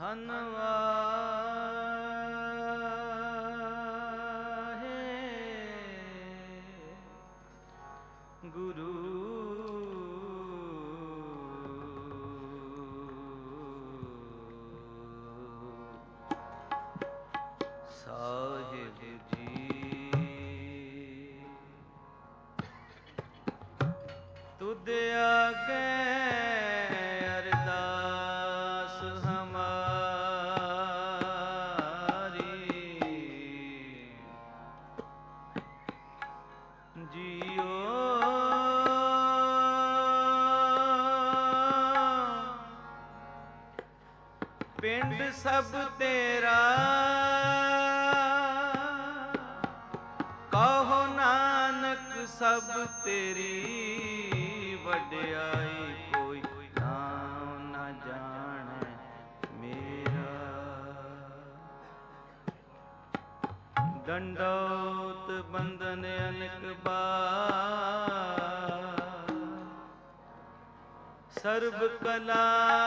ਧੰਨਵਾਦ ਗੁਰੂ ਸਾਹਿਬ ਜੀ। ਤੁਧ ਆਗੇ ਅਰਦਾਸ ਹਮਾਰੀ, ਜੀਓ ਪਿੰਡ ਸਭ ਤੇਰਾ, ਕਹੋ ਨਾਨਕ ਸਭ ਤੇਰੀ ਵਡਿਆਈ, ਕੋਈ ਨਾਮ ਨਾ ਜਾਣੈ ਮੇਰਾ। ਡੰਡੌਤ ਬੰਧਨ ਅਨੇਕ ਬਾਰ, ਸਰਬ ਕਲਾ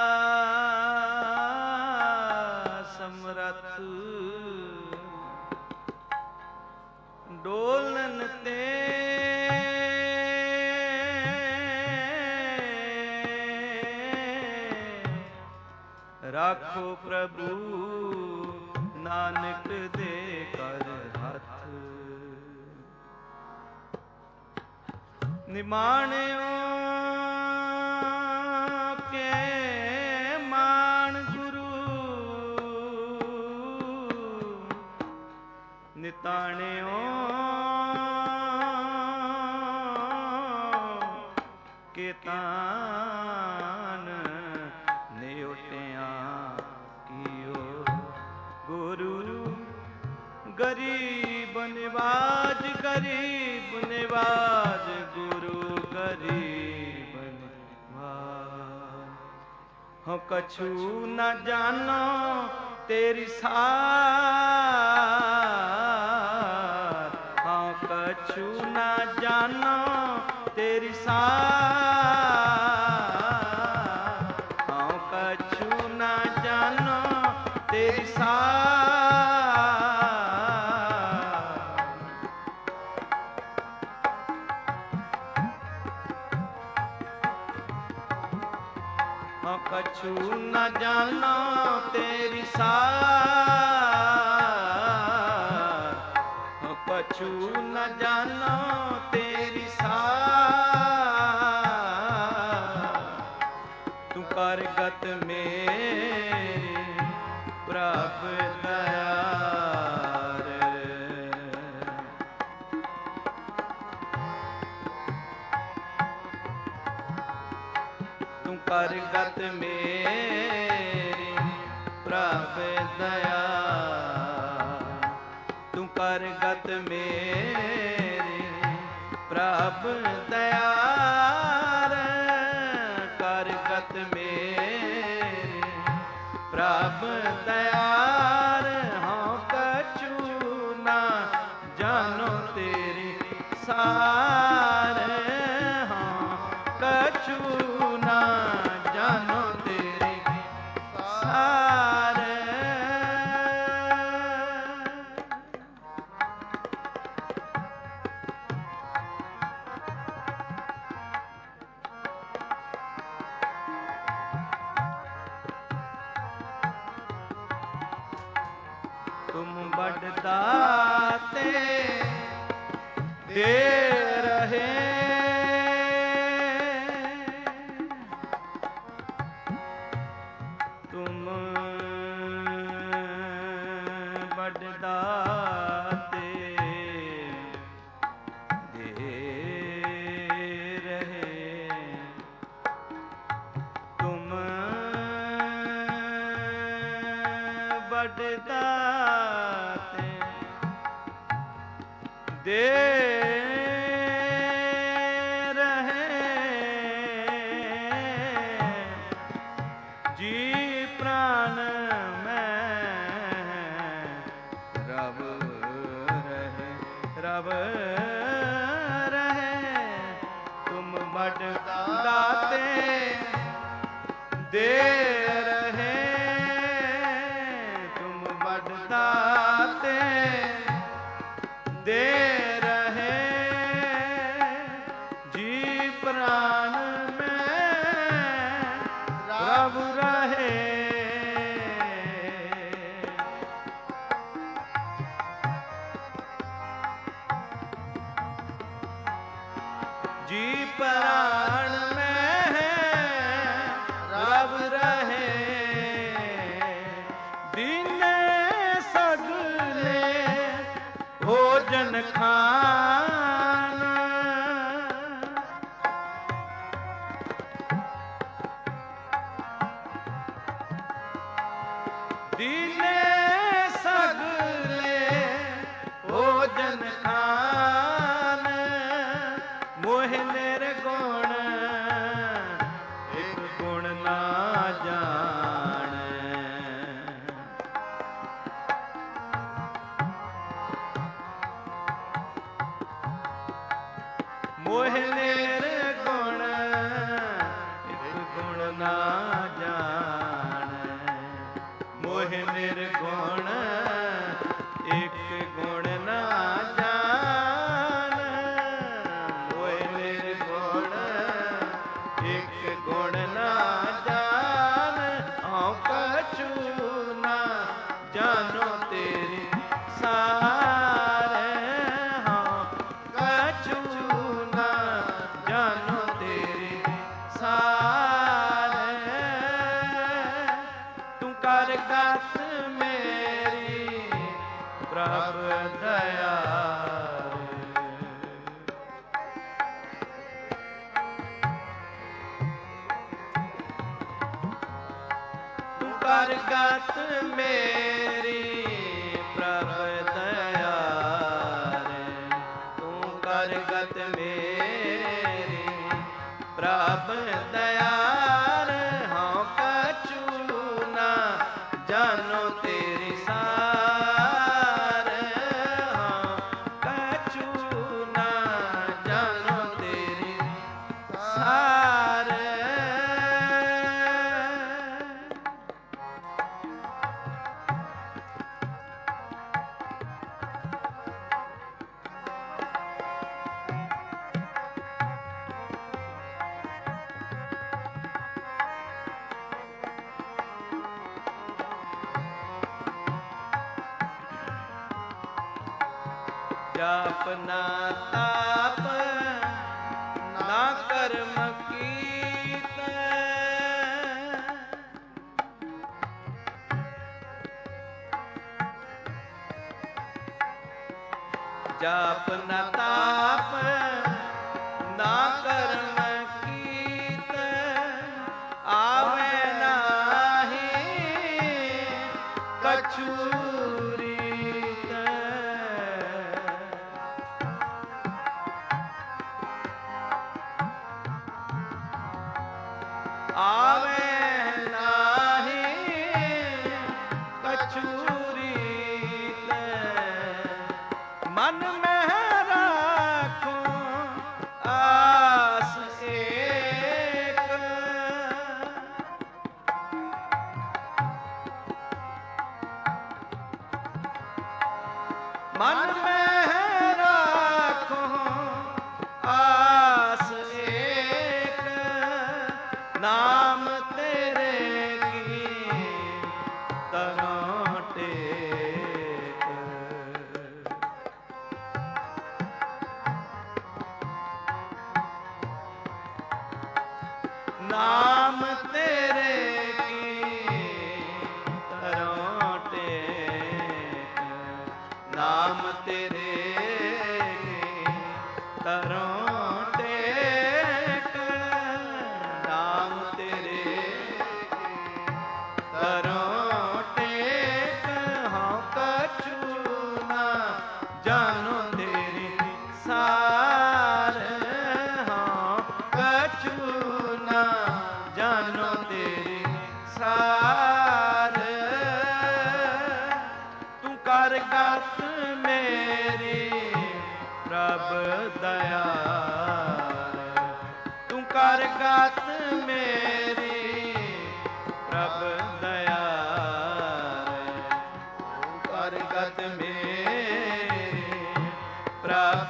ਸਮਰੱਥ, ਡੋਲਨ ਤੇ ਰਾਖੋ ਪ੍ਰਭੂ ਨਾਨਕ ਦੇ ਕਰ ਹੱਥ। ਨਿਮਾਣਿਓ ਕੇ ਮਾਣ ਗੁਰੂ, ਨਿਤਾਣਿਓ ਕੇ ਤਾਨ, ਨਿਉਟਿਆਂ ਕੀਓ ਗੁਰੂ। ਗਰੀਬ ਨਿਵਾਜ, ਗਰੀਬ ਨਿਵਾਜ ਗੁਰੂ, ਗਰੀਬ ਨਿਵਾਜ। ਹੋ ਕਛੂ ਨ ਜਾਨੋ ਤੇਰੀ ਸਾਰ, ਹਾਂ ਕਛੂ ਨ ਜਾਨੋ ਤੇਰੀ ਸਾਰ, ਹਾਂ ਕਛੂ ਨ ਜਾਨੋ ਤੇਰੀ ਸਾਰ। ਹਾਂ ਕਛੂ ਨ ਜਾਨੋ ਤੇਰੀ ਸਾਰ, ਹਾਂ ਕਛੂ ਨ ਜਾਨੋ ਤੇਰੀ ਸਾਰ। ਤੂੰ ਕਰ ਗਤ ਮੇਰੀ ਪ੍ਰਭ ਦਇਆਰ, ਤੂੰ ਕਰ ਗਤ ਮੇਰੀ ਪ੍ਰਭ ਦਇਆਰ, ਤੂੰ ਕਰ ਗਤ ਮੇਰੀ ਪ੍ਰਭ ਦਇਆਰ, ਕਰ ਗਤ ਮੇਰੀ ਪ੍ਰਭ ਦਇਆਰ। ਹਾਂ ਕਛੂ ਨਾ ਜਾਨੋ ਤੇਰੀ ਸਾਰ, ਹਾਂ ਕਛੂ ਨਾ ਜਾਨੋ ਤੇਰੀ ਸਾਰ। ਤੁਮ ਬੜ ਦਾਤੇ ਦੇ ਰਹੇ, ਤੁਮ ਬੜ ਦਾਤੇ ਦੇ ਰਹੇ, ਤੁਮ ਬੜ ਦਾਤੇ ਦੇ ਰਹੇ, ਜੀ ਪ੍ਰਾਨ ਮੈਂ ਰਬ ਰਹੇ, ਰਬ ਰਹੇ। ਤੁਮ ਬੜ ਦਾਤੇ ਦੇ ਰਹੇ, दीने सगले भोजन खान, मोह निर्गुण एक गुण ना जान। मोह निर्गुण एक गुण ना जान, मोह निर्गुण एक गुण ना जान, मोह निर्गुण एक गुण ना जान। औ कछु ना जानो तेरी सार, हाँ कछु ना जानो तेरी सार। तू कर गत मेरी प्रभ दयाल, तू कर गत मेरी प्रभ दयाल, तू कर गत मेरी प्रभ दयाल। हाँ कछु ना जानो तेरी सार, हाँ कछु ना जानो तेरी सार। जाप ना ताप ना कर्म कीत, जाप ना ताप ना कर्म कीत, आवे नाहि कछु रीत। आवे नाहि कछु रीत, मन में राखो आस एक। मन में राखो आस एक, नाम तेरे की तरों टेक। नाम तेरे की तरों टेक, नाम तेरे की तरों टेक, नाम तेरे तरों टेक। हाँ कछु ना जानो तेरी सार, हाँ कछु ना जानो तेरी सार। तू कर गत मेरी प्रभ दयाल, तू कर गत मेरी प्रभ दयाल, तू कर गत मेरी प्रभ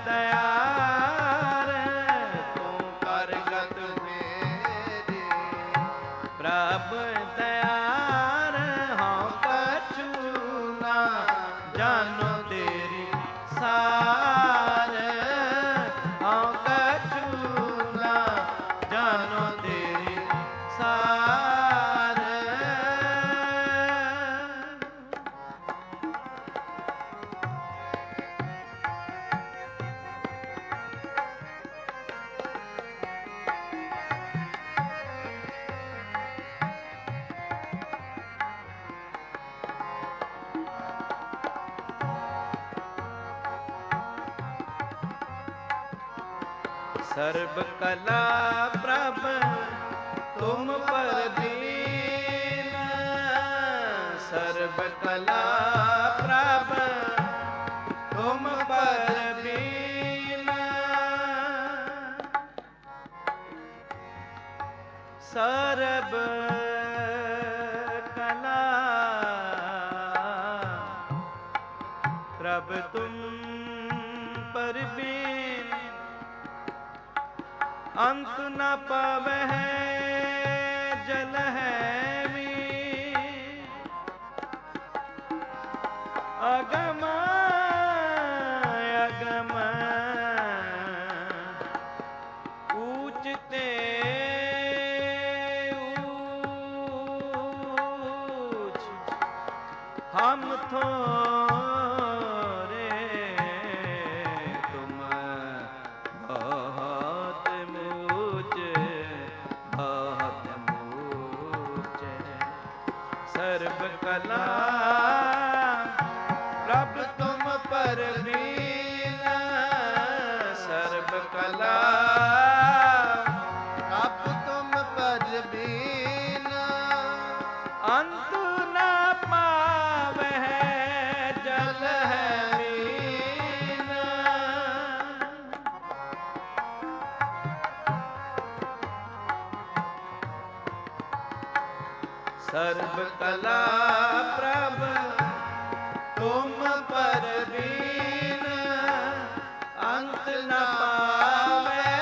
दयाल, तू कर गत मेरी प्रभ दयाल। हाँ कछु ना जानो तेरी सार, हाँ कछु ना जानो तेरी सार। ਸਰਬ ਕਲਾ ਪ੍ਰਭ ਤੁਮ ਪਰਦੀਨ, ਸਰਬ ਕਲਾ ਪ੍ਰਭ ਤੁਮ ਪਰਦੀਨ, ਸਰਬ ਕਲਾ ਪ੍ਰਭ ਤੁਮ ਪਰਬੀਨ, ਅੰਤ ਨ ਪਾਵਹਿ ਜਲ ਹੈ ਵੀ, ਅਗਮ ਅਗਮ ਊਚ ਤੇ ਊਚ, ਹਮ ਥੋਰੇ ਤੁਮ ਬਹੁਤ ਮੂਚ, ਬਹੁਤ ਮੂਚ, ਸਰਬ ਕਲਾ ਪ੍ਰਭ ਤੁਮ ਪਰਬੀਨ, ਸਰਬ ਕਲਾ ਪ੍ਰਭ ਤੁਮ ਪਰਬੀਨ, ਅੰਤ ਨ ਪਾਵਹਿ ਜਲ ਹੈ ਮੀਨ, ਸਰਬ ਕਲਾ ਪ੍ਰਭ ਤੁਮ ਪਰਬੀਨ, ਅੰਤ ਨ ਪਾਵੈ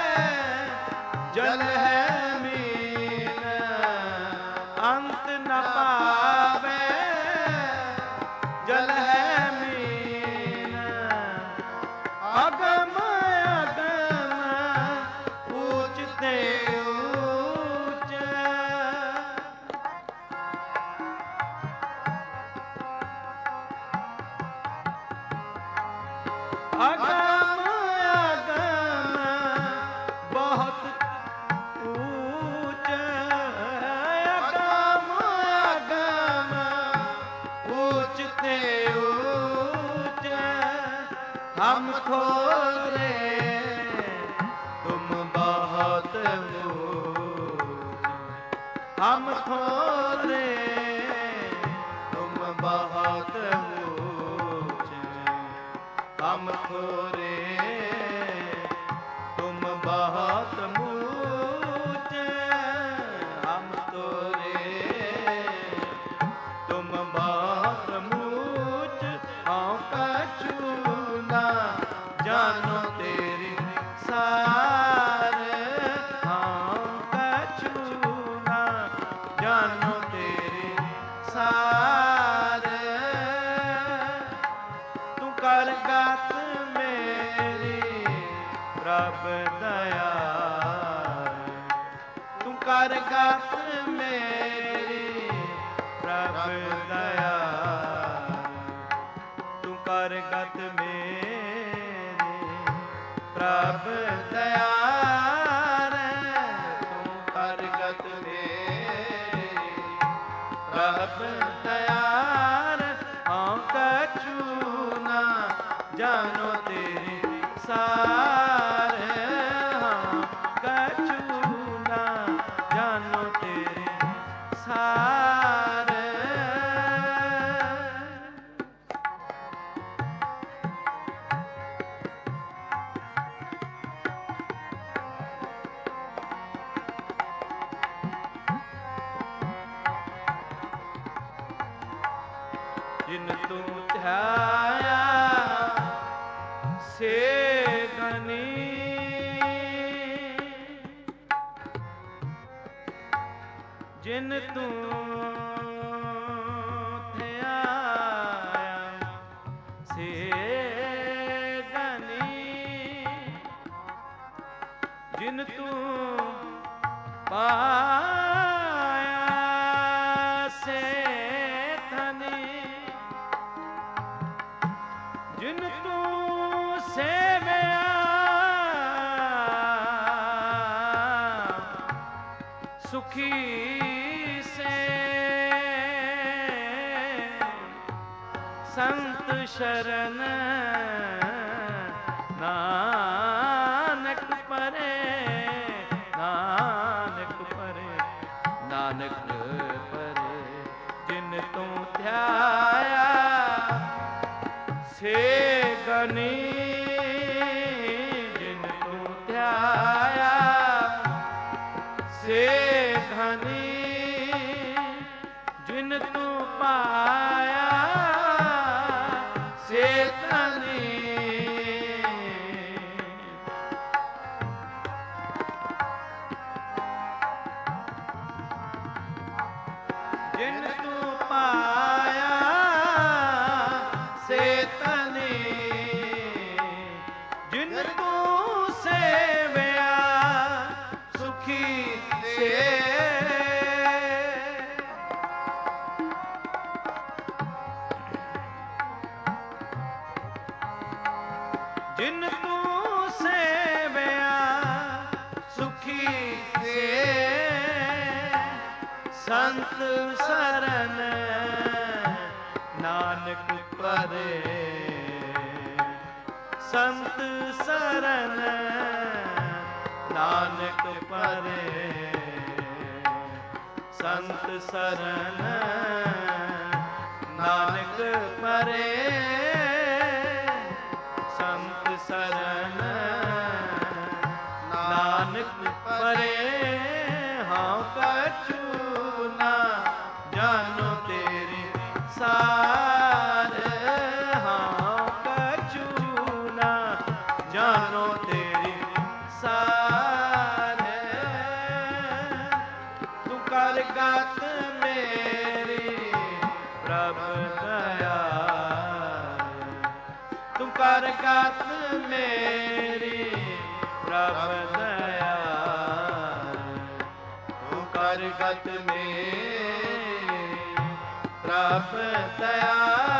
ਜਲ ਹੈ ਮੀਨ, ਅੰਤ ਨ ਪਾਵੈ ਜਲ ਹੈ ਮੀਨ, ਅਗਮ ਅਗਮ ਊਚ ਤੇ ਊਚ, ਅਗਮ ਅਗਮ ਬਹੁਤ ਊਚ, ਅਗਮ ਅਗਮ ਊਚ ਤੇ ਊਚ, ਹਮ ਥੋਰੇ ਤੁਮ ਬਹੁਤ ਊਚ, ਹਮ ਥੋਰੇ ਤੁਮ ਬਹੁਤ ਊਚ, ਹਮ ਥੋਰੇ ਤੁਮ ਬਹੁਤ ਮੂਚ, ਹਮ ਥੋਰੇ ਤੁਮ ਬਹੁਤ ਮੂਚ, ਹਉ ਕਛੂ ਨਾ ਜਾਨੋ ਤੇਰੀ ਸਾਰ, ਹਉ ਕਛੂ ਨਾ ਜਾਨੋ ਤੇਰੀ ਸਾਰ, ਤੂੰ ਕਰ ਗਤ ਮੇਰੀ ਪ੍ਰਭ ਦਇਆਲ, ਤੂੰ ਕਰ ਗਤ ਮੇਰੀ ਪ੍ਰਭ ਦਇਆਲ, ਤੂੰ ਕਰ ਗਤ ਮੇਰੀ ਪ੍ਰਭ ਦਇਆਲ, ਤੂੰ ਕਰ ਗਤ ਮੇਰੀ ਪ੍ਰਭ ਦਇਆਲ, ਹਉ ਕਛੂ ਨਾ ਜਾਨੋ ਤੇਰੀ ਸਾਰ, ਹਉ ਕਛੂ ਨਾ ਜਾਨੋ ਤੇਰੀ ਸਾਰ, ਜਿਨ ਤੂੰ ਧਿਆਇਆ ਸੇ ਗਨੀ, ਜਿਨ ਤੂੰ ਧਿਆਇਆ ਸੇ ਗਨੀ, ਜਿਨ ਤੂੰ ਪਾਇਆ ਸੇ ਧਨੀ, ਜਿਨ ਤੂੰ ਸੇਵਿਆ ਸੁਖੀ ਸੇ, ਸੰਤ ਸ਼ਰਨ ਨਾਨਕ ਪਰ ਸੇ ਧਨੀ ਜਿਨ ਤੂੰ ਪਾਇਆ ਸੇ ਧਨੀ ਜਿਨ ਤੂੰ ਪਾਇਆ ਸੇ ਧਨੀ ਜਿਨ ਤੂੰ ਸੇਵਿਆ ਸੁਖੀ ਸੇ ਜਿਨ ਤੂੰ ਸੇਵਿਆ ਸੁਖੀ ਸੇ ਸੰਤ ਸਰਨ ਨਾਨਕ ਪਰੇ ਸੰਤ ਸਰਨ ਨਾਨਕ ਪਰੇ ਸੰਤ ਸਰਨ ਨਾਨਕ ਪਰੇ ਸੰਤ ਸਰਨ ਨਾਨਕ ਪਰੇ ਹਾਂ ਕਛੂ ਨਾ ਜਾਨੋ ਤੇਰੀ ਸਾਰ ਹਾਂ ਕਛੂ ਨਾ ਜਾਨੋ ਤੇਰੀ ਸਾਰ ਤੂੰ ਕਰ ਗਤ ਮੇਰੀ ਪ੍ਰਭ ਦਇਆ ਤੂੰ ਕਰ ਗਤ ਮੇਰੀ ਪ੍ਰਭ ਦਇਆ ਤੂੰ ਕਰ ਗਤ ਮੇਰੀ ਪ੍ਰਭ ਦਇਆ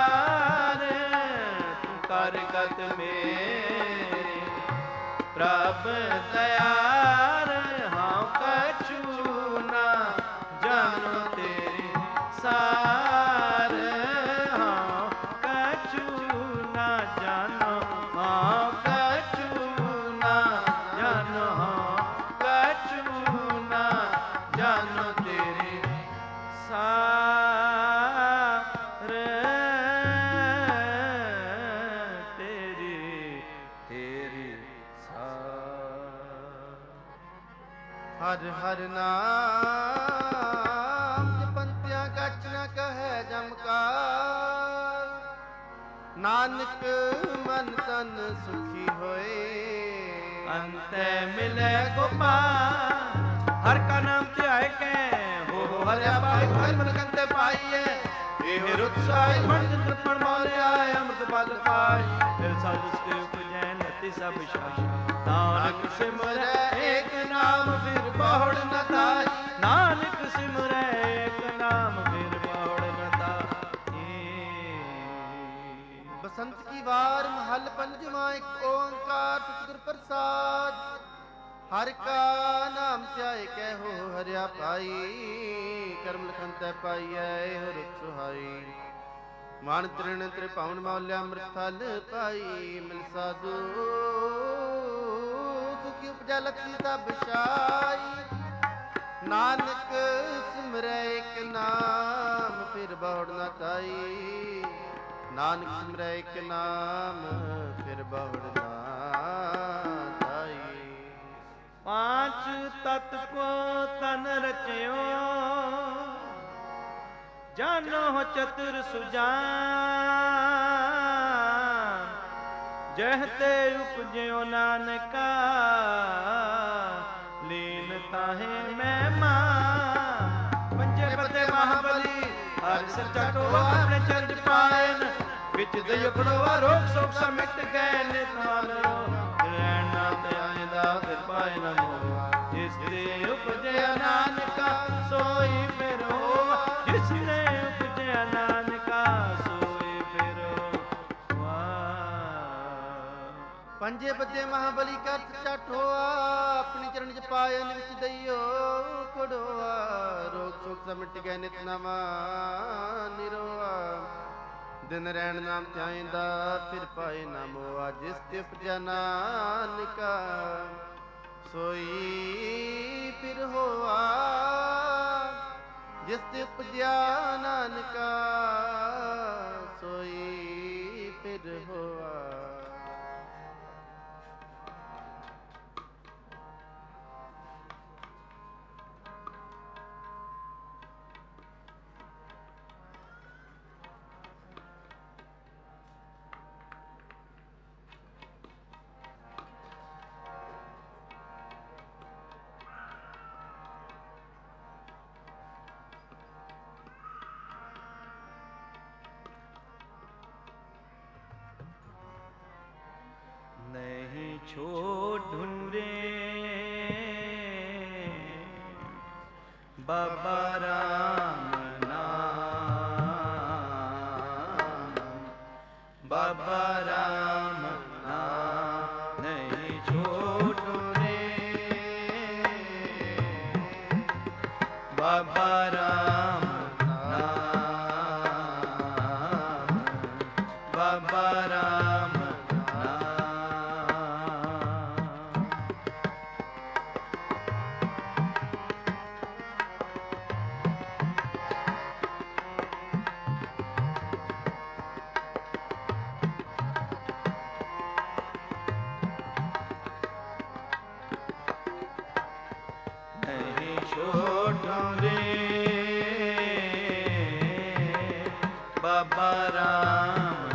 ਤੂੰ ਕਰ ਗਤ ਮੇਰੀ ਪ੍ਰਭ ਦਇਆ ਹਾਂ ਕਛੂ ਨਾ ਜਾਨੋ ਤੇਰੀ ਸਾਰ ਹਾਂ ਕਛੂ ਨਾ ਜਾਨੋ ਹਾਂ ਕਛੂ ਨਾ ਜਾਨੋ ਹਾਂ ਕਛੂ ਨਾ ਜਾਨੋ ਤੇਰੀ ਸਾਰ ਤੇਰੀ ਸਾਰ ਹਰ ਹਰ ਨਾਮ ਜਪੰਤਿਆ ਗਚ ਨ ਕਹੈ ਜਮਕਾਰ ਨਾਨਕ ਮਨ ਤਨ ਸੁਖੀ ਹੋਏ ਅੰਤੈ ਮਿਲੇ ਗੋਪਾਲ ਹਰ ਕਾ ਨਾਮ ਧਿਆਏ ਕੈ ਹੋ ਹਰਿਆ ਪਾਏ ਹਰਿ ਮਨ ਕੰਤੇ ਪਾਈਐ ਇਹ ਰੁਤ ਸਾਈ ਮਨ ਤ੍ਰਿਪਣ ਮੋਲਿਆ ਅੰਮ੍ਰਿਤ ਪਦ ਪਾਈ ਫਿਰ ਸਾਧੁ ਕੇ ਉਪਜੈ ਨਤੀ ਸਭ ਸ਼ਾਈ ਨਾਨਕ ਸਿਮਰੈ ਏਕ ਨਾਮ ਫਿਰ ਬਹੁੜ ਨ ਤਾਈ ਨਾਨਕ ਸਿਮਰੈ ਏਕ ਨਾਮ ਫਿਰ ਬਹੁੜ ਨ ਤਾਈ ਬਸੰਤ ਕੀ ਵਾਰ ਮਹੱਲ ਪੰਜਵਾਂ ਇੱਕ ਓੰਕਾਰ ਸਤਿਗੁਰ ਪ੍ਰਸਾਦ ਹਰਿ ਕਾ ਨਾਮ ਧਿਆਏ ਕੈ ਹੋ ਹਰਿਆ ਪਾਈ ਕਰਮ ਲਖਨ ਤੈ ਪਾਈਐ ਇਹੋ ਰੁਤ ਸੁਹਾਈ ਮਨ ਤ੍ਰਿਣ ਤ੍ਰਿਭਾਵਨ ਮੌਲਿਆ ਅੰਮ੍ਰਿਤ ਫਲ ਪਾਈ ਮਿਲ ਸਾਧੂ ਸੁਖੀ ਉਪਜੈ ਲਖੀ ਸਭ ਛਾਈ ਨਾਨਕ ਸਿਮਰੈ ਇੱਕ ਨਾਮ ਫਿਰ ਬਹੁੜ ਨ ਤਾਈ ਨਾਨਕ ਸਿਮਰੈ ਇੱਕ ਨਾਮ ਫਿਰ ਬਹੁੜ ਨਾ ਤਾਈ पांच तत् को तन रचयो जानो चतुर सुजान जहते उपजयो नानका लीन ताहे मैं पंजे पते महाबली हर सच्चा टोआ अपने चंद पायन विच दय पड़ोआ रोग शोक समिट गए नितान रहना ते आयदा फिर पाए न मोआ जिसने उपजया नानका सोई फिर होआ जिसने उपजया नानका सोई फिर होआ ਪੰਜੇ ਬੱਦੇ ਮਹਾਬਲੀ ਕਰ ਸੱਚਾ ਠੋਆ ਆਪਣੀ ਚਰਨ ਚ ਪਾਇਨ ਵਿੱਚ ਦਈਓ ਖੜੋਆ ਰੋਗ ਸ਼ੋਕ ਸਮਿਟ ਗਏ ਨਿਤ ਨਵਾਂ ਨਿਰੋਆ ਦਿਨ ਰਹਿਣ ਨਾਮ ਧਿਆਇਂਦਾ ਫਿਰ ਪਾਏ ਨਾ ਮੋਆ ਜਿਸ ਤੇ ਉਪਜਿਆ ਨਾਨਕਾ ਸੋਈ ਫਿਰ ਹੋਆ ਜਿਸ ਤੇ ਉਪਜਿਆ ਨਾਨਕਾ ਸੋਈ ਫਿਰ ਹੋਆ बाबा राम नाम, बाबा राम नाम नहीं छोड़ो रे, बाबा राम नाम, बाबा राम बाबा राम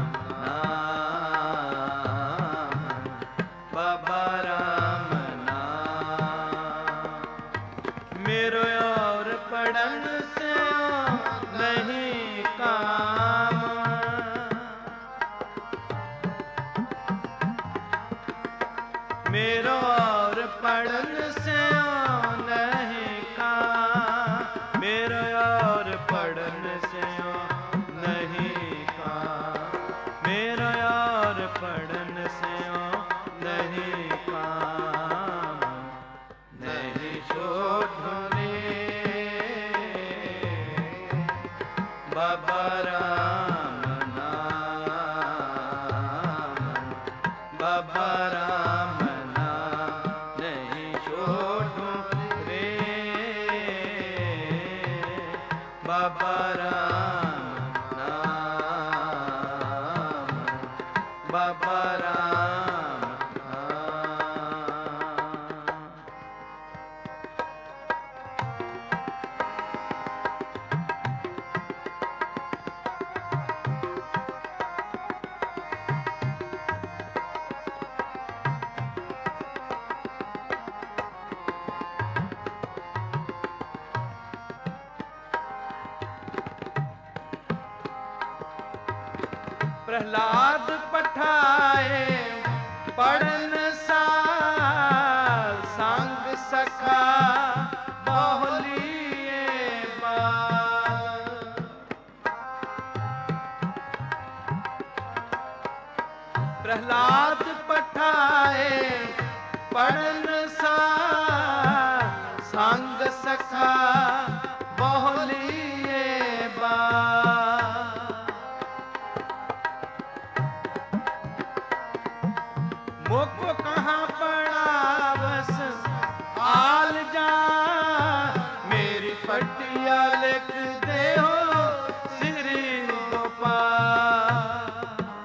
नाम, बाबा राम नाम मेरो और पढ़न से नहीं काम, मेरो और पढ़न से नहीं काम, मेरो और पढ़न से मेरा यार पढ़न से नहीं काम, नहीं छोड़ो रे, बाबा राम नाम, बाबा राम नाम नहीं छोड़ो रे, बाबा राम बाबा राम प्रहलाद पठाए पढ़न साल, संग सखा बहुलिए बाल, प्रहलाद पठाए पढ़न साल, संग सखा बहुलिए बाल, मुझको कहाँ पड़ा बस आल जा, मेरी पटिया लिख दे हो श्री गोपाल,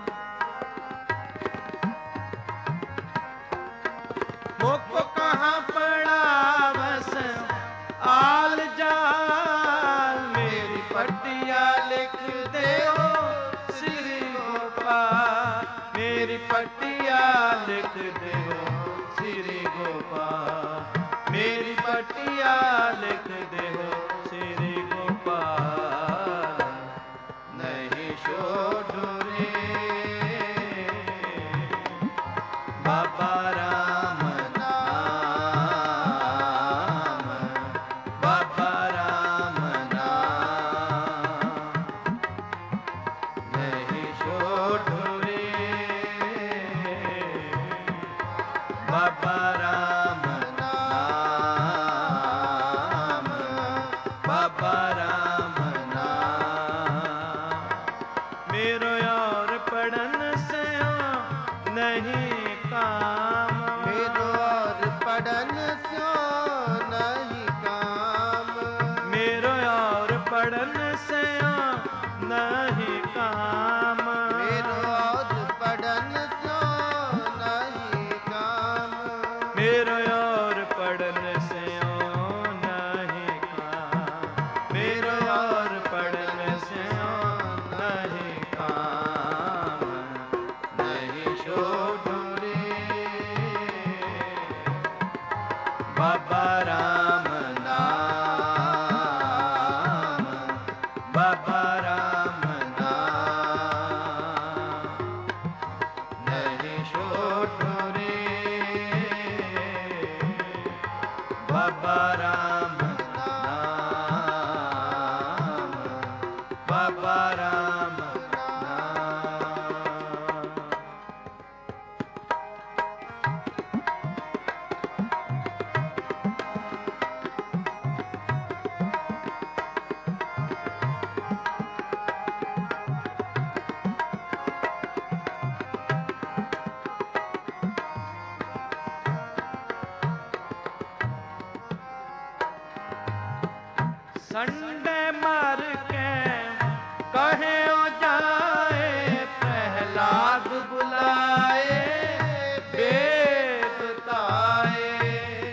मुझको कहाँ पड़ा बस आल जा, मेरी पटिया लिख दे हो श्री गोपाल, मेरी पटिया लिख दे हो श्री गोपाल, मेरी पटिया लिख दे हो श्री गोपाल, नहीं छोड़ो रे, बाबा राम नाम, बाबा राम नाम नहीं छोड़ो रे, बाबा राम नाम, बाबा राम नाम मेरो और पढ़न से नहीं काम, मेरो और पढ़न से नहीं काम, मेरो और पढ़न से नहीं काम, मेरो और पढ़न से नहीं काम, मेरो और पढ़न से नहीं काम, मेरो और पढ़न से नहीं काम, नहीं छोड़ो रे, बाबा राम नाम, बाबा राम नाम नहीं छोड़ो रे, बाबा राम नाम। संडे मर के कहे ओ जाए, प्रहलाद बुलाए वेद ताए।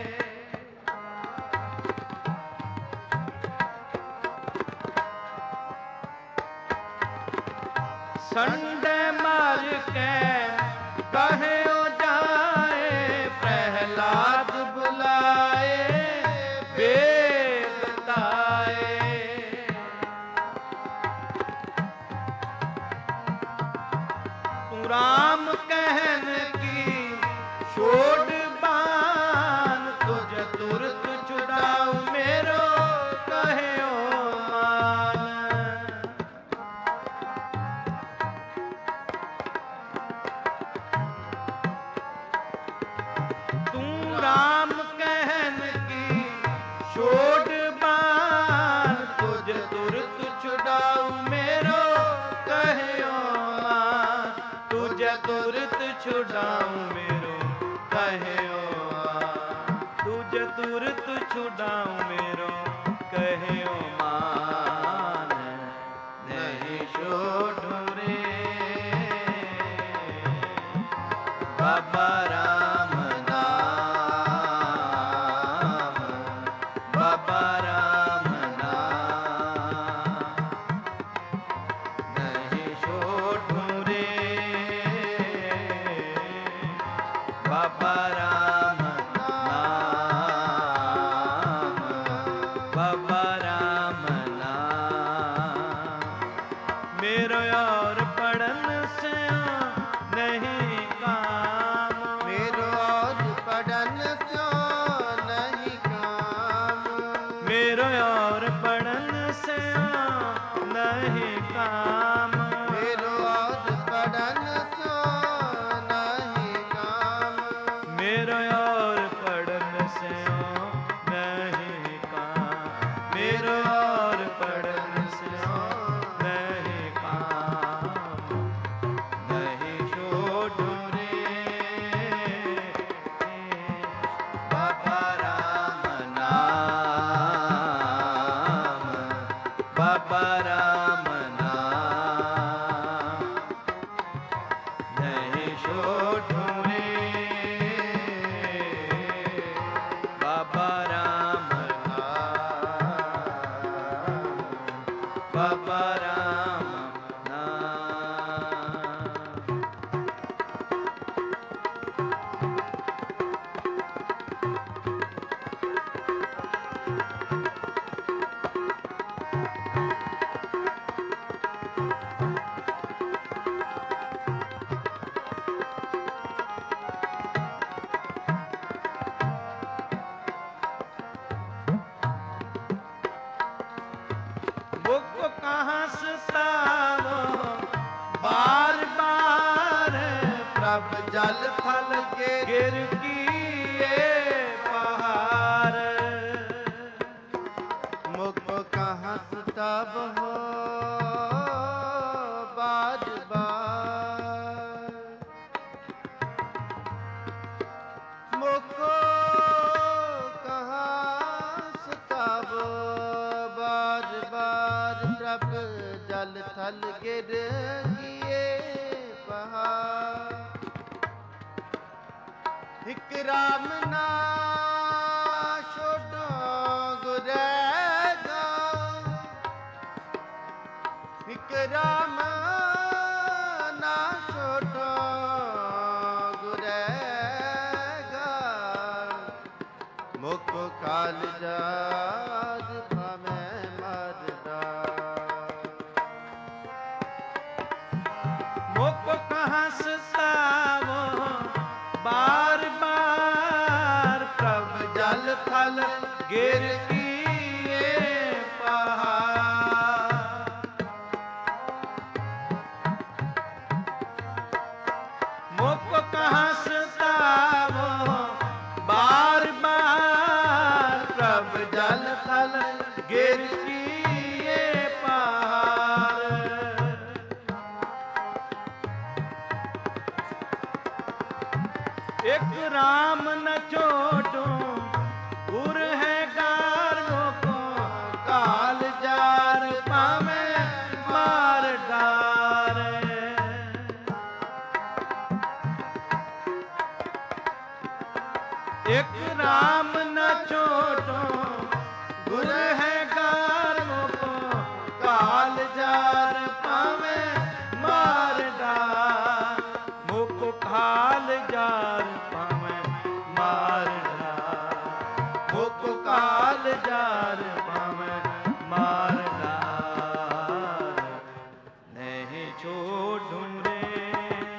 संडे मर के कहे ओ जाए, प्रहलाद बुलाए वेद ताए। तू राम कहन की छोड़ बान, तुझ तुरत छुड़ाऊं मेरो कहे ओ मान। तू राम कहन की छोड़ बान, तुझ तुरत छुड़ाऊं मेरो कहे ओ मान। तुझ तुरत छुड़ाऊं मेरो कहे ओ मान। तुझ तुरत छुड़ाऊं मेरो कहे ओ मान। नहीं छोड़ूं रे बाबा राम नाम, बाबा राम नाम। नहीं छोड़ूं रे बाबा राम नाम, बाबा राम नाम। मेरो और पढ़न से नहीं काम, मेरो और पढ़न से नहीं काम। मेरो और पढ़न से नहीं काम। मेरो और पढ़न से नहीं काम। मेरो और पढ़न से नहीं काम। मेरो और पढ़न से नहीं काम। नहीं छोड़ूं रे बाबा राम नाम, बाबा राम नाम। नहीं छोड़ूं रे बाबा राम नाम, बाबा राम नाम। मुख कहाँ सतावो बार बार, प्रभ जल थल के गिर किए पहाड़। मुख कहाँ तब हो बार बार। मुख कहाँ तब बार बार। प्रभ जल थल गिर किए पहाड़। एक राम ना छोड़ो गुरेगा, एक राम ना छोड़ो गुरेगा। मुख काल जाज में मरदा। मुख कहाँ सतावो बार बार, प्रभ जल थल गिर किए पहाड़। मुख कहाँ सतावो बार बार, प्रभ जल थल गिर किए पहाड़। एक राम न छोड़ो उर है गारों को काल ਗੁਰ ਹੈ ਗਾਰ ਮੁਕੋ ਕਾਲ ਜਾਰ ਪਾਵੇ ਮਾਰ ਡਾਰ ਮੁਕੋ ਕਾਲ ਜਾਰ ਪਾਵੇ ਮਾਰ ਡਾਰ ਮੁਕੋ ਕਾਲ ਜਾਰ ਪਾਵੇ ਮਾਰ ਡਾਰ ਨਹੀਂ ਛੋੜੂੰ ਰੇ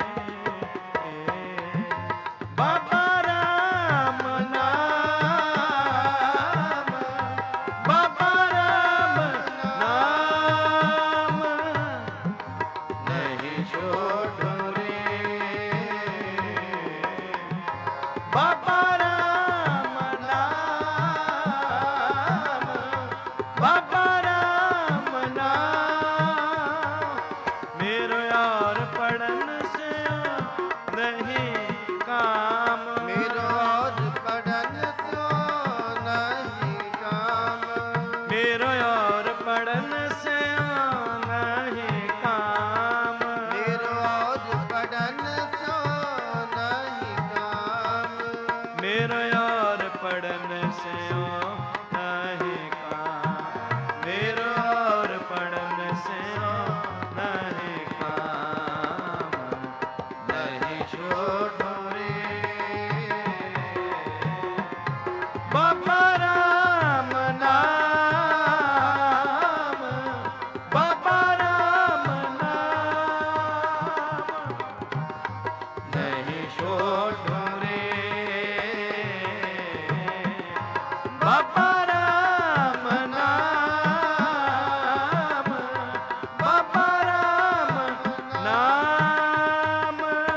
ਬਾਬਾ ਰਾਮ ਨਾਮ ਬਾਬਾ ਰਾਮ ਨਾਮ ਨਹੀਂ ਛੋੜੂੰ ਰੇ ਬਾਬਾ ਰਾਮ ਨਾਮ ਬਾਬਾ ਰਾਮ ਨਾਮ ਮੇਰਾ ਯਾਰ ਪੜਨ ਸਿਆ ਨਹੀਂ ਕਾਮ ਮੇਰਾ ਔਰ ਪੜਨ ਸੋ ਨਹੀਂ ਕਾਮ ਮੇਰਾ ਯਾਰ ਪੜਨ ਸਿਆ ਨਹੀਂ ਕਾਮ ਮੇਰਾ ਔਰ ਪੜਨ ਸੋ ਨਹੀਂ ਕਾਮ ਮੇਰਾ ਯਾਰ ਪੜਨ ਸਿਆ ਨਹੀਂ ਕਾਮ ਮੇਰਾ ਯਾਰ ਪੜਨ ਸਿਆ ਨਹੀਂ ਕਾਮ ਨਹੀਂ ਛੋੜੂੰ ਰੇ ਬਾਬਾ ਰਾਮ ਨਾਮ ਬਾਬਾ ਰਾਮ ਨਾਮ ਨਹੀਂ ਛੋੜੂੰ ਰੇ ਬਾਬਾ ਰਾਮ ਨਾਮ ਬਾਬਾ ਰਾਮ ਨਾਮ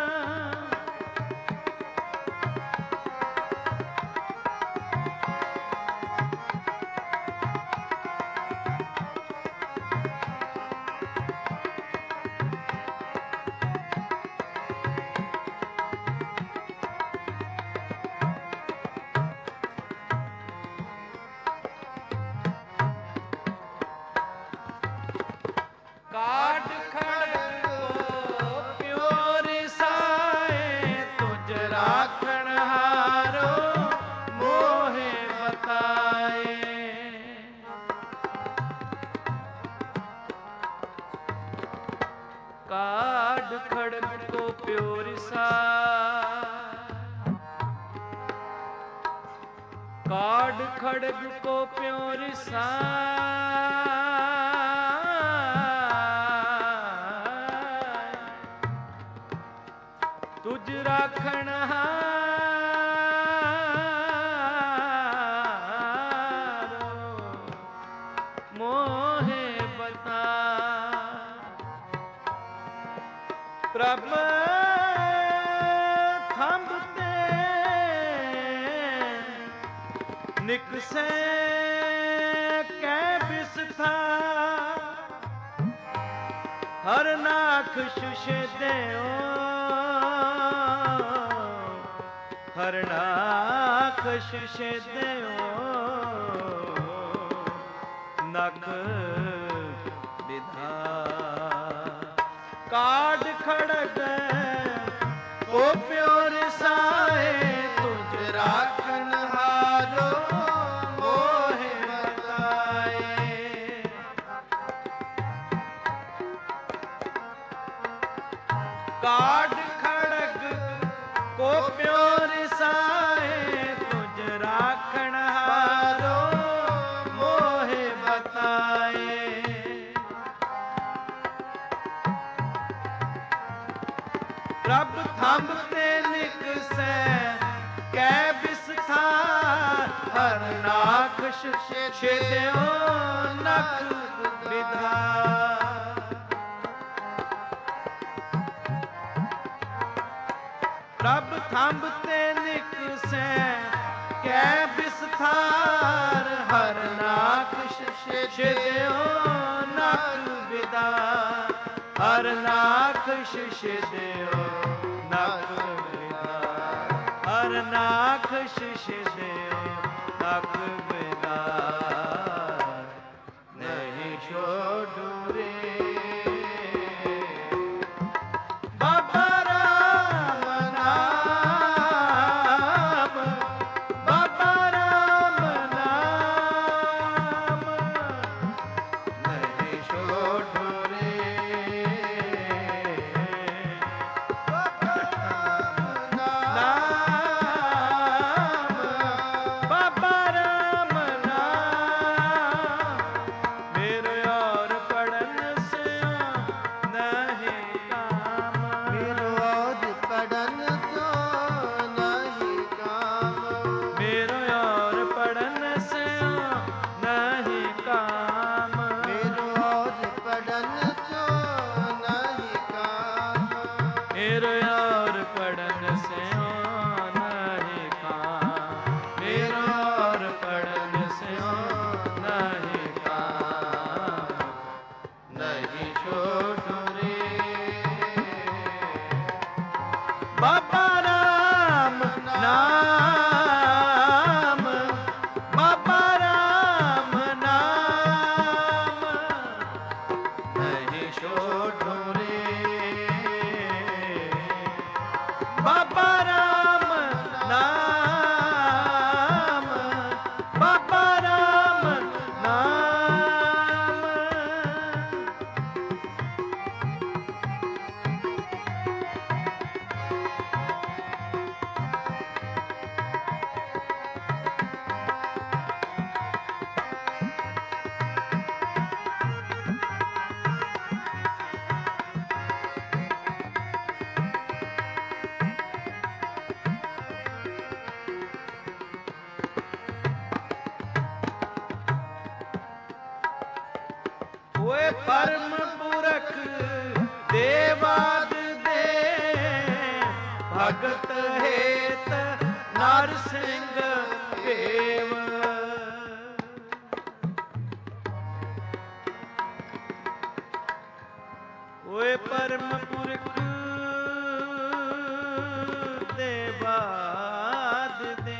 ਕਾਟ ਖੜਗ ਕੋ ਪਿਓਰ ਸਾਏ ਤੁਝ ਰਾਖਣ ਹਾਰੋ ਮੋਹਿ ਬਤਾਏ ਕਾਟ ਖੜਗ ਕੋ ਪਿਓਰ ਸਾਏ ਕਾਟ ਖੜਗ ਕੋ ਪਿਓਰ ਸਾਏ ਤੁਝ ਰਾਖਣ ਹਾਰੋ ਮੋਹਿ ਬਤਾ ਪ੍ਰਭ ਥੰਬ ਤੇ ਨਿਕਸੈ ਕੈ ਬਿਸਥਾ ਹਰ ਨਾਖ ਸ਼ੁਸ਼ਦਿਓ ਹਰ ਨਾਖ ਸ਼ੁਸ਼ਦਿਓ ਨਖ ਵਿਧਾ ਕਾਢ ਖੜਗ ਕੋ ਪਿਓਰ ਸਾਏ ਤੁਝ ਰਾਖਨ ਹਾਰੋ ਮੋਹਿ ਬਤਾਏ ਕਾਢ ਖੜਗ ਕੋ ਪਿਓਰ ਸਾਏ ਤੁਝ ਰਾਖਣ ਹਾਰੋ ਮੋਹਿ ਬਤਾਏ ਪ੍ਰਭ ਥੰਬ ਤੇ ਨਿਕਸੈ ਕੈ ਬਿਸਥਾਰ ਹਰ ਨਾਖ ਛੇਦਿਓ ਨਖ ਵਿਧਾਰ ਪ੍ਰਭ ਥੰਬ ਤੇ ਨਿਕਸੈ ਕੈ ਬਿਸਥਾਰ ਹਰ ਨਾਖ ਛੇਦਿਓ ਨਖ ਵਿਧਾਰ ਹਰ ਨਾਖ ਛੇਦਿਓ ਨਖ ਵਿਧਾਰ ਹਰ ਨਾਖ ਛੇਦਿਓ ਨਖ ਵਿਧਾਰ ਨਹੀਂ ਛੋੜੂ ਰੇ ਬਾਬਾ ਰਾਮ ਨਾਮ ਬਾਬਾ ਰਾਮ ਨਾਮ नहीं काम नहीं छोड़ू रे। बाबा राम नाम, बाबा राम नाम नहीं छोड़ू रे। बाबा राम नाम, बाबा राम नाम। ओए परम पुरख देवाद दे, भगत हेत नर सिंह देव। ओए परम पुरख देवाद दे,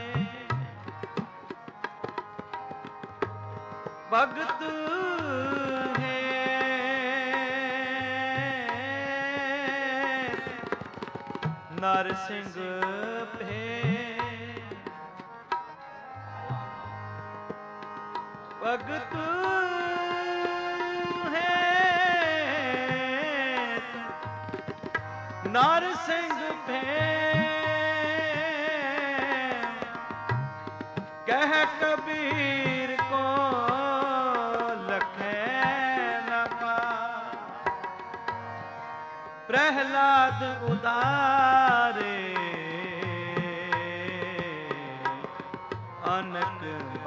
भगत नर सिंह भे। भगत है नर सिंह भे, कह कबीर को लखे न पा। प्रहलाद उदारे अनक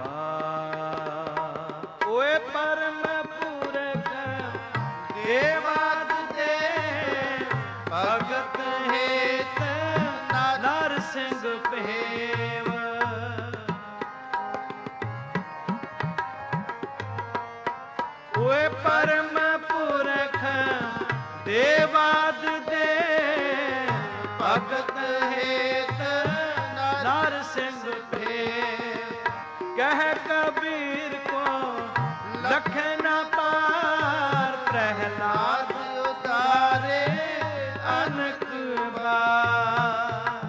बार। ओए परम पुरख देवाद दे, भगत हेत नर सिंह भेव। ओए परम पुरख देवाद दे, भगत हेत नर सिंह भेव। कह कबीर को लख न पार, प्रहलाद उतारे अनक बार।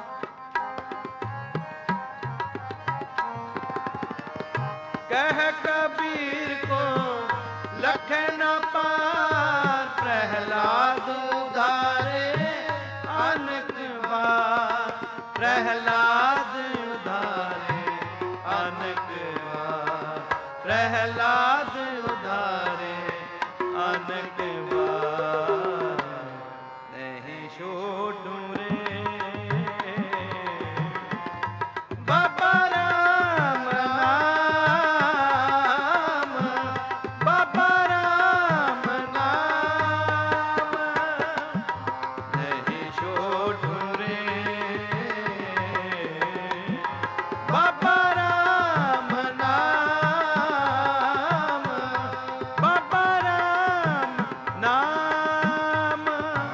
कह कबीर को लख न पार, प्रहलाद उधारे अनक बार। प्रहलाद उधारे अनक बार, प्रहलाद उधारे अनक बार नहीं छोड़ू रे। बाबा राम नाम, बाबा राम नाम नहीं छोड़ू रे। बाबा राम नाम, बाबा राम नाम।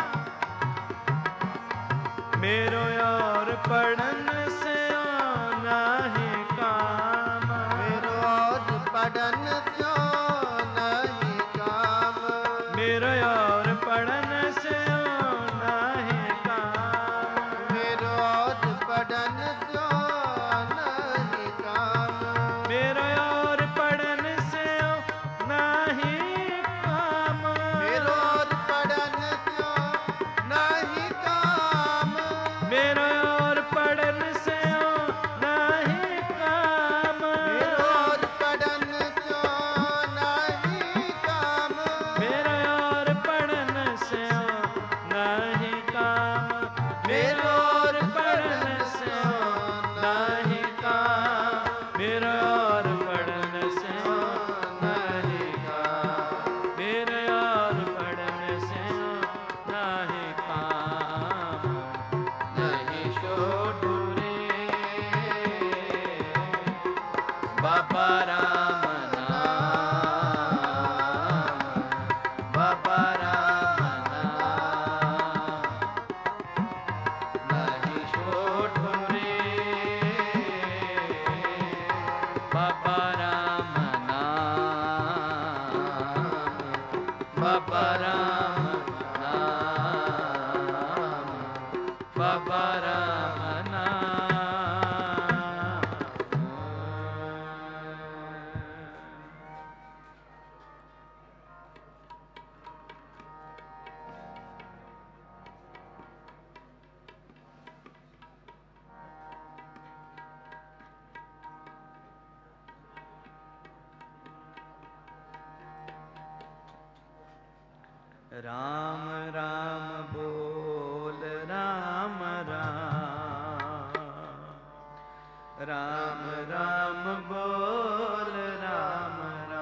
मेरो और पढ़न से नहीं काम, मेरो और पढ़न से नहीं काम। मेरो और पढ़न से नहीं काम। मेरो और पढ़न से नहीं काम। मेरो और पढ़न से नहीं काम। मेरो और पढ़न से नहीं काम। मेरो और पढ़न से नहीं काम। मेरो और पढ़न से बाबा राम नाम, बाबा राम नाम। राम राम बोल राम राम, राम राम बोल राम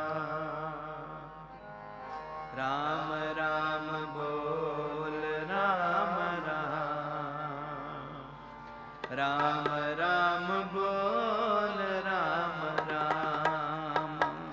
राम, राम राम बोल राम राम, राम राम बोल राम राम।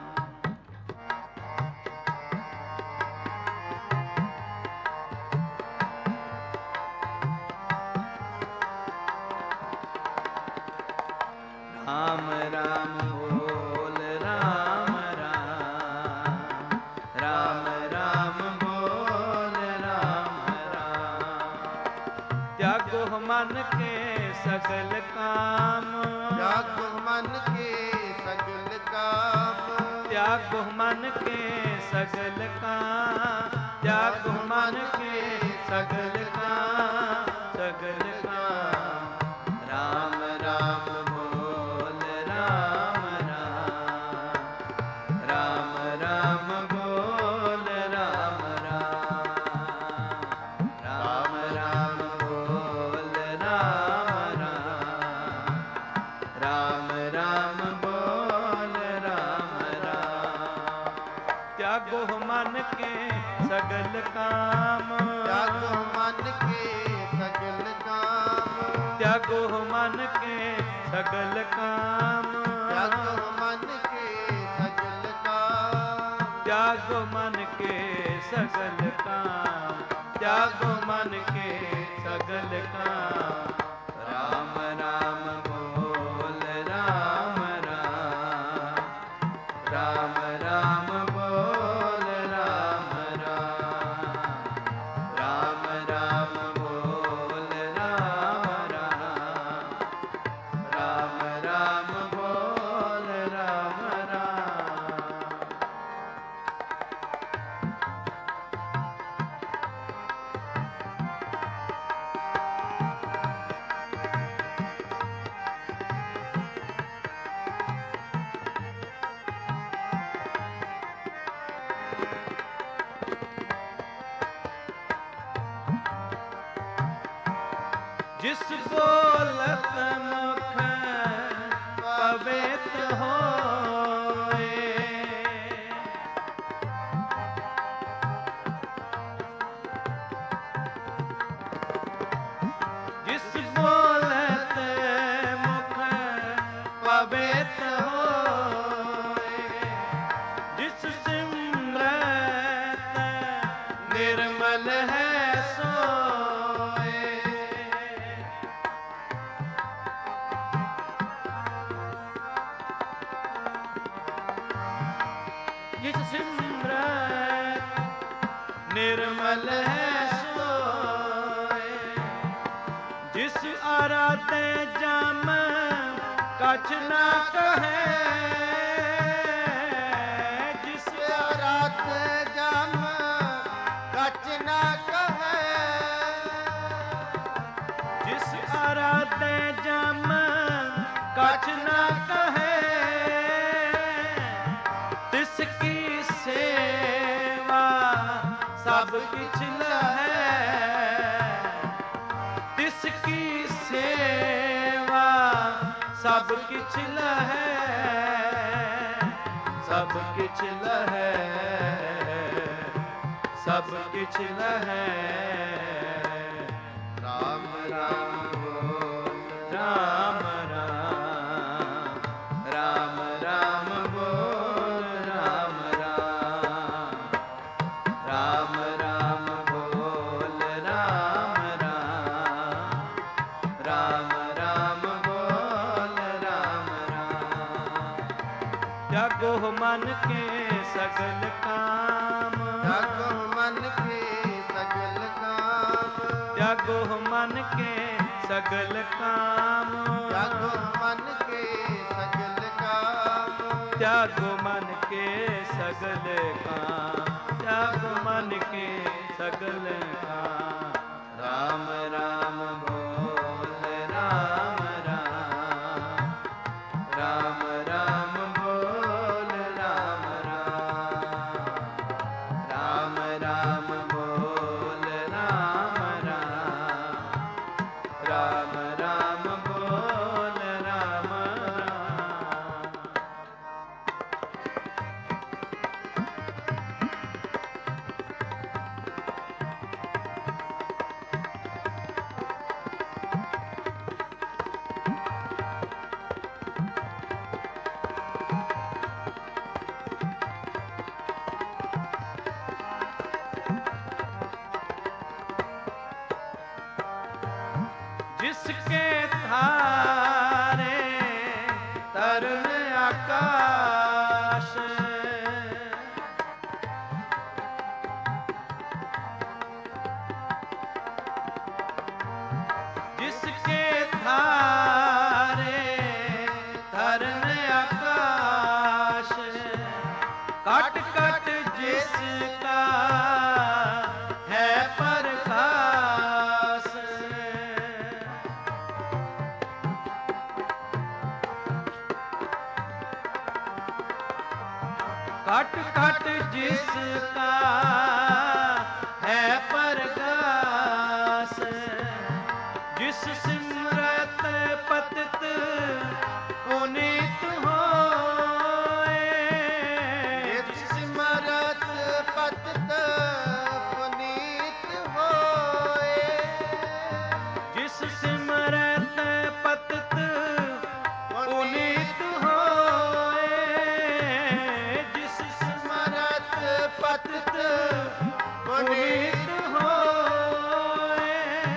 राम राम बोल राम राम, राम राम बोल राम राम। त्यागो मन के सगल काम, त्यागो मन के सगल काम, त्यागो मन के सगल काम, त्यागो मन के सगल काम, सगल काम। राम राम बोल राम राम, राम राम बोल राम राम, राम राम बोल राम राम, राम राम बोल राम राम। त्यागो मन के सगल काम, त्यागो मन के सगल काम, त्यागो मन के सगल काम, त्यागो मन के सगल काम, त्यागो मन के सगल काम, त्यागो मन के सगल काम। राम राम बोल राम राम, राम राम बोल राम राम, राम राम बोल राम राम, राम राम बोल राम राम। जिस बोलत मुख पवित्र होए, जिस बोलत मुख पवित्र होए, जिस सिमरत निर्मल है सोए। जिस सिमरत निर्मल है सोए, जिस आराधे जम कछ न कहे, जिस आराधे जम कछ न कहे, जिस आराधे जम कछ न कहे। तिसकी सेवा सब किछ लहै, तिसकी सेवा सब किछ लहै, सब किछ लहै, सब किछ लहै। राम राम बोल राम राम, राम राम बोल राम राम, राम राम बोल राम राम, राम राम बोल राम राम। त्यागो मन के सगल काम, त्यागो मन सगल काम। त्यागो मन के सगल काम। त्यागो मन के सगल काम। त्यागो मन के सगल काम। राम राम बोल राम राम। राम राम बोल राम राम। राम राम बोल राम राम। राम राम बोल राम राम। जिसके थारे तरन आकाश। जिसके थारे तरन आकाश। कट कट जिसका है प्रकाश। कट कट जिसका है प्रकाश। जिस सिमरत पतित पुनीत होए। जिस सिमरत पतित पुनीत होए। जिस सिमरत पतित पुनीत होए। जिस सिमरत पतित पुनीत होए।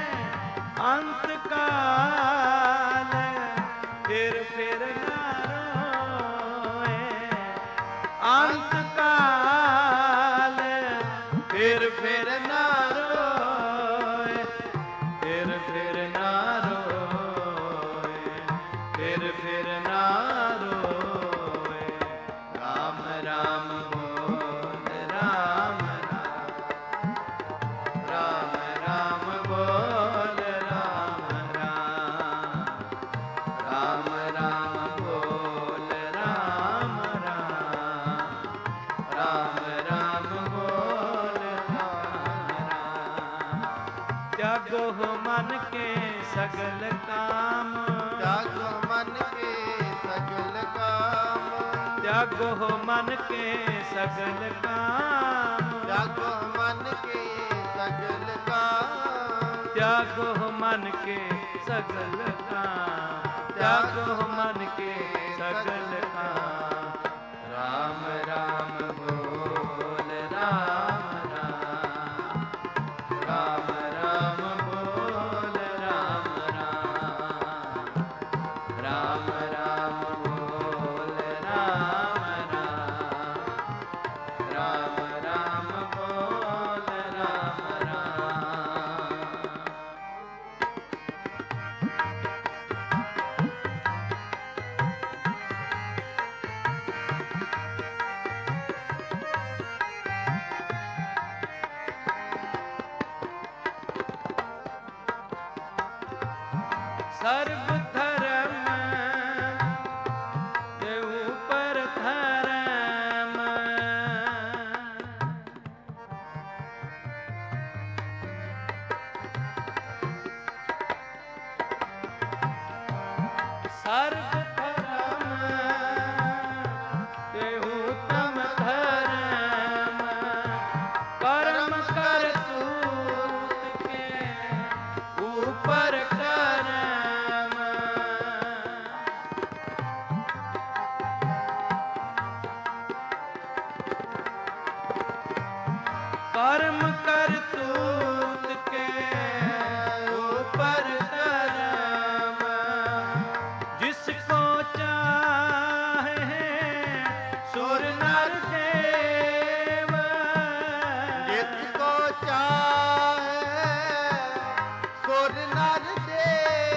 अंत काल फिर ना रोए। अंत काल फिर ना रोए। फिर ना रोए। फिर ना रोए। राम राम बोल राम राम। राम राम बोल राम राम। राम राम बोल राम राम। राम राम बोल राम राम। त्यागो मन के सगल काम। त्यागो मन के सगल काम। त्यागो मन के सगल काम। त्यागो मन के सगल काम। त्यागो मन के सगल काम। त्यागो मन के सगल काम। राम राम बोल राम राम। राम राम बोल राम राम। राम राम बोल राम राम। राम राम बोल राम राम। सर्व धर्म के ऊपर धर्म। सर्व धर्म के उत्तम धर्म। कर्म कर तूत के ऊपर कर्म। कर्म कर तूत के ऊपर कर्म। जिसको चाहे सुर नर देव। जिसको चाहे सुर नर देव।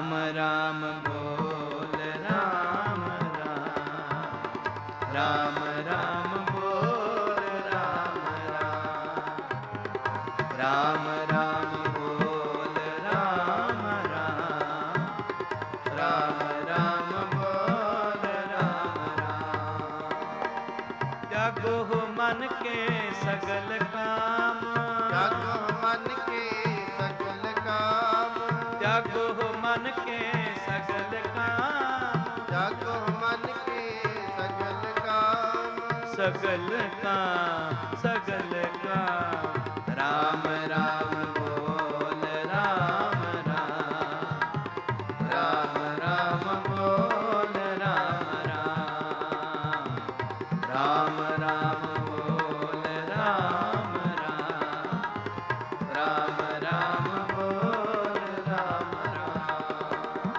ਰਾਮ ਰਾਮ ਬੋਲ ਰਾਮ ਰਾਮ, ਰਾਮ ਰਾਮ ਬੋਲ ਰਾਮ ਰਾਮ, ਰਾਮ ਰਾਮ ਬੋਲ ਰਾਮ ਰਾਮ, ਰਾਮ ਰਾਮ ਬੋਲ ਰਾਮ ਰਾਮ। ਜਾਗੋ ਮਨ ਕੇ ਸਗਲ ਕਾਮ, ਜਾਗੋ ਮਨ ਕੇ ਸਗਲ ਕਾਮ, ਜਾਗੋ ਮਨ ਕੇ ਸਗਲ ਕਾਮ, ਜਾਗੋ ਮਨ ਕੇ ਸਗਲ ਕਾਮ, ਸਗਲ ਕਾਮ, ਸਗਲ ਕਾਮ। ਰਾਮ ਰਾਮ ਬੋਲ ਰਾਮ ਰਾਮ, ਰਾਮ ਰਾਮ ਬੋਲ ਰਾਮ ਰਾਮ, ਰਾਮ ਰਾਮ ਬੋਲ ਰਾਮ ਰਾਮ, ਰਾਮ ਰਾਮ ਬੋਲ ਰਾਮ ਰਾਮ।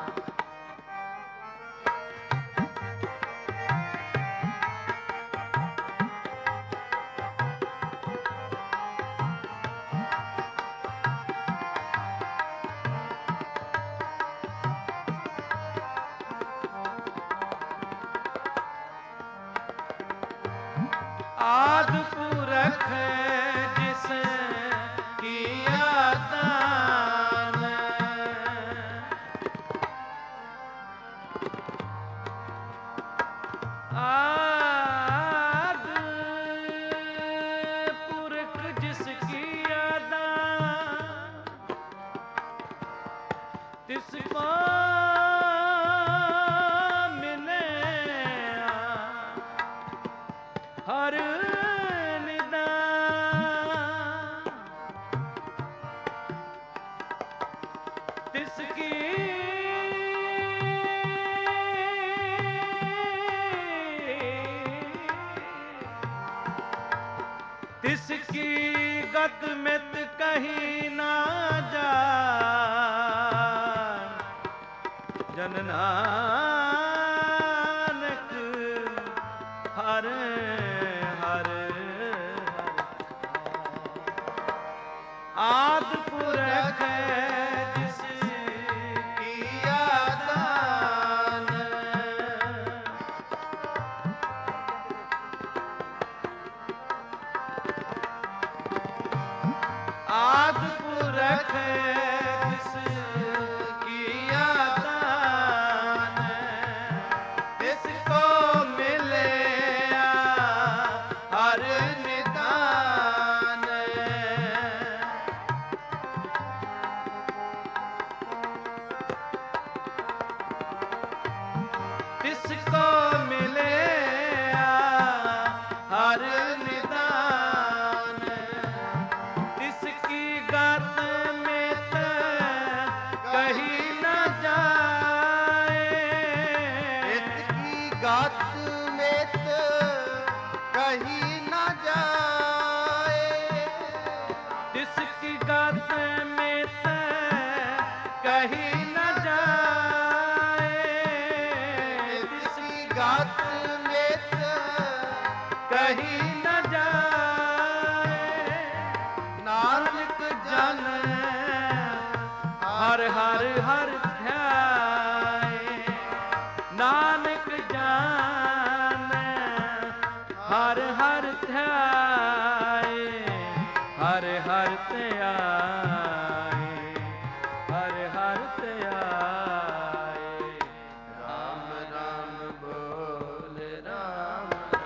ਆਦਿ ਪੁਰਖ ਜਿਸ ਕੀਆ ਦਾਨ, ਆਦਿ ਪੁਰਖ ਜਿਸ ਕੀਆ ਦਾਨ, ਤਿਸ ਕੋ ਹਰ ਨਿਦਾਨ, ਤਿਸ ਕੀ ਤਿਸ ਕੀ ਗਤ ਮਿਤ ਕਹੀ ਨਾ ਜਾਣ, ਜਨ ਨਾਨਕ ਹਰ ਹਰ ਆਦਿ ਪੁਰਖ ਜਿਸ ਕੀਆ ਦਾਨ, ਆਦਿ ਪੁਰਖ ਜਿਸ ਕੀਆ ਦਾਨ, ਤਿਸ ਕੋ ਮਿਲਿਆ ਹਰ ਨਿਦਾਨ। ਤਿਸ ਕੋ ਮਿਲਿਆ ਹਰ ਨਿਦਾਨ, ਤਿਸ ਕੀ ਗਤ ਮਿਤ ਕਹੀ ਨਾ ਜਾਏ, ਤਿਸ ਕੀ ਗਤ ਮਿਤ ਕਹੀ ਨਾ ਜਾਏ, ਤਿਸ ਕੀ ਗਤ ਮਿਤ ਕਹੀ ਨਾ ਜਾਏ, ਤਿਸ ਕੀ ਗਤ ਮਿਤ ਕਹੀ ਨਾ ਜਾਏ। ਨਾਨਕ ਜਨ ਹਰ ਹਰ ਹਰ ਧਿਆਏ, ਨਾਨਕ ਜਾਨ ਹਰ ਹਰ ਧਿਆਏ, ਹਰ ਹਰ ਧਿਆਏ, ਹਰ ਹਰ ਧਿਆਏ। ਰਾਮ ਰਾਮ ਬੋਲ ਰਾਮ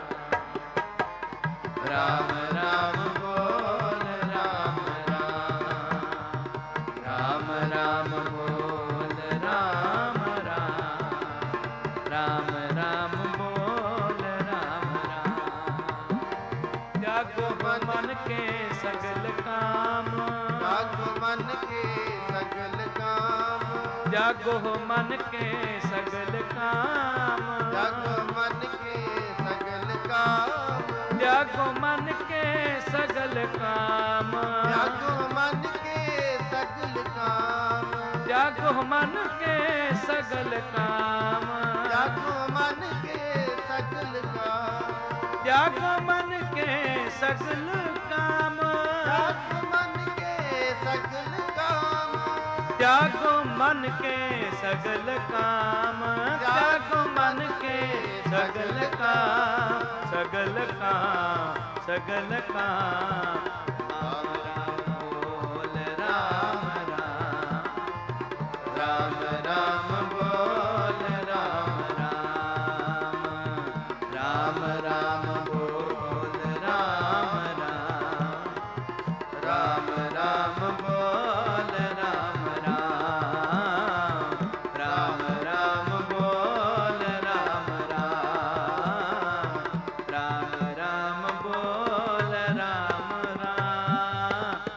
ਰਾਮ, ਰਾਮ ਰਾਮ ਬੋਲ ਰਾਮ ਰਾਮ, ਰਾਮ ਰਾਮ ਬੋਲ ਰਾਮ ਰਾਮ, ਰਾਮ ਰਾਮ ਬੋਲ ਰਾਮ ਰਾਮ। ਜਾਗੋ ਮਨ ਕੇ ਸਗਲ ਕਾਮ, ਜਾਗੋ ਮਨ ਕੇ ਸਗਲ ਕਾਮ, ਜਾਗੋ ਮਨ ਕੇ ਸਗਲ ਕਾਮ, ਜਾਗੋ ਮਨ ਕੇ ਸਗਲ ਕਾਮ, ਜਾਗੋ ਮਨ ਕੇ ਸਗਲ ਕਾਮ, ਜਾਗੋ ਮਨ ਕੇ ਸਗਲ ਕਾਮ, ਜਾਗੋ ਮਨ ਕੇ ਸਗਲ ਕਾਮ, ਜਾਗੋ ਮਨ ਕੇ ਸਗਲ ਕਾਮ, ਜਾਗੋ ਮਨ ਕੇ ਸਗਲ ਕਾਮ, ਜਾਗੋ ਮਨ ਕੇ ਸਗਲ ਕਾਮ, त्यागो मन के सगल काम, त्यागो मन के सगल काम, सगल काम, सगल काम। राम राम बोल राम राम, राम राम बोल राम राम, राम राम बोल राम राम, राम राम बोल राम राम, राम राम बोल राम राम, राम राम बोल राम राम।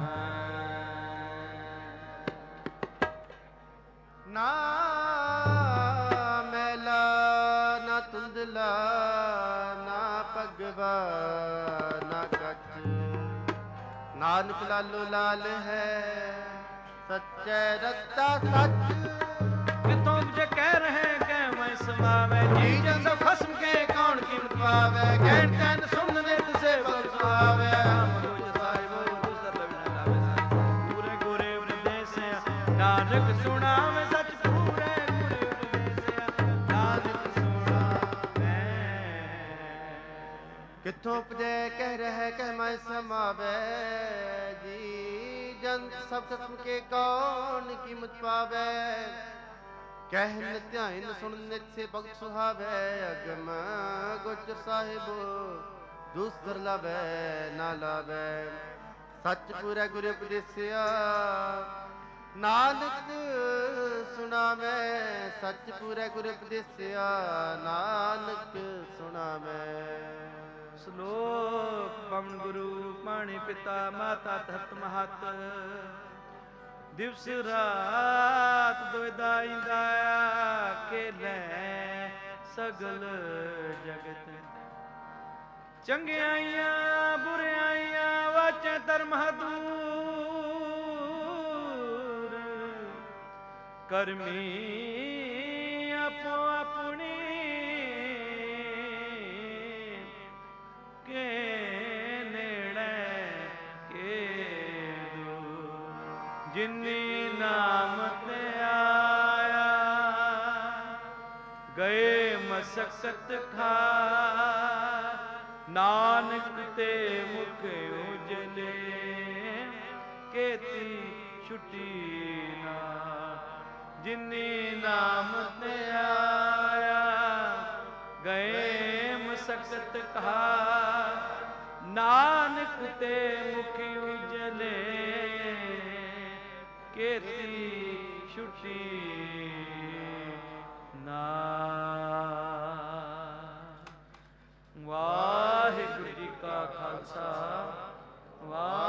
ਨਾ ਮੈਲਾ ਨਾ ਧੁੰਦਲਾ ਨਾ ਭਗਵਾ ਨਾ ਕੱਚ, ਨਾਨਕ ਲਾਲੋ ਲਾਲ ਹੈ ਸੱਚੇ ਰਤਾ ਸੱਚ। कितों जे कह रहे कह मैं समावे, जी जन सब खस्म के कौन कीमत पावे, कहन तैन सुनने से बख्शावे। पूरे गुरे उपदेश नानक सुनावे सच, पूरे गुरे उपदेश नानक सुनावे। ਕਿੱਥੋਂ ਉਪਜੈ ਕਹਿ ਰਹਿ ਕਹਿ ਮੈਂ ਸਮਾਵੇ, ਜੀ ਜਨ ਸਭ ਖਸਮ ਕੇ ਕੌਣ ਕੀਮਤ ਪਾਵੇ। ਕਹਿਨ ਧਿਆਨ ਸੁਣ ਨਿਤ ਸੇ ਭਗਤ ਸੁਹਾਵੇ, ਅਗਮ ਗੋਚਰ ਸਾਹਿਬ ਦੂਸਰ ਲਾਵੇ ਨਾ ਲਾਵੇ। ਸੱਚ ਪੂਰਾ ਗੁਰ ਉਪਦੇਸਿਆ ਨਾਨਕ ਸੁਣਾਵੇ, ਸੱਚ ਪੂਰਾ ਗੁਰ ਉਪਦੇਸਿਆ ਨਾਨਕ ਸੁਣਾਵੇ। ਸ਼ਲੋਕ ਪਵਨ ਗੁਰੂ ਪਾਣੀ ਪਿਤਾ ਮਾਤਾ ਤਤ ਮਹਤ, ਦਿਵਸ ਰਾਤ ਦੁਇਦਾਇਂਦਾ ਅਕੇਲੇ ਸਗਲ ਜਗਤ। ਚੰਗਿਆਈਆਂ ਬੁਰਿਆਈਆਂ ਵਾਚੈ ਧਰਮ ਦੂਰ, ਕਰਮੀ ਆਪੋ ਆਪਣੀ ਕੇ ਨੇੜੇ ਕੇ ਦੂਰ। ਜਿਨੀ ਨਾਮ ਤੇ ਆਇਆ ਗਏ ਮਸਕਤ ਖਾ, ਨਾਨਕ ਤੇ ਮੁਖ ਉਜਲੇ ਕੇਤੀ ਛੁਟੀ ਨਾ। ਜਿਨੀ ਨਾਮ ਤੇ ਆਇਆ ਗਏ ਮਸਕਤ ਕਹਾ, ਨਾਨਕ ਤੇ ਮੁਖ ਉਜਲੇ ਕੇਤੀ ਛੁਟੀ ਨਾ। ਵਾਹਿਗੁਰੂ ਜੀ ਕਾ ਖਾਲਸਾ, ਵਾਹਿਗੁਰੂ